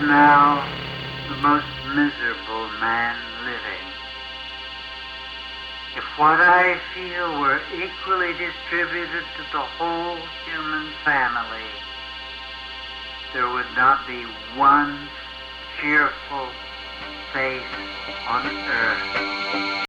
now the most miserable man living. If what I feel were equally distributed to the whole human family, there would not be one cheerful face on earth.